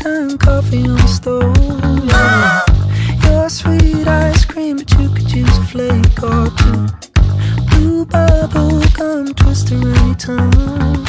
and coffee on the stove. Yeah. Your sweet ice cream, but you could use a flake or two. Blue bubble gum twister around your tongue.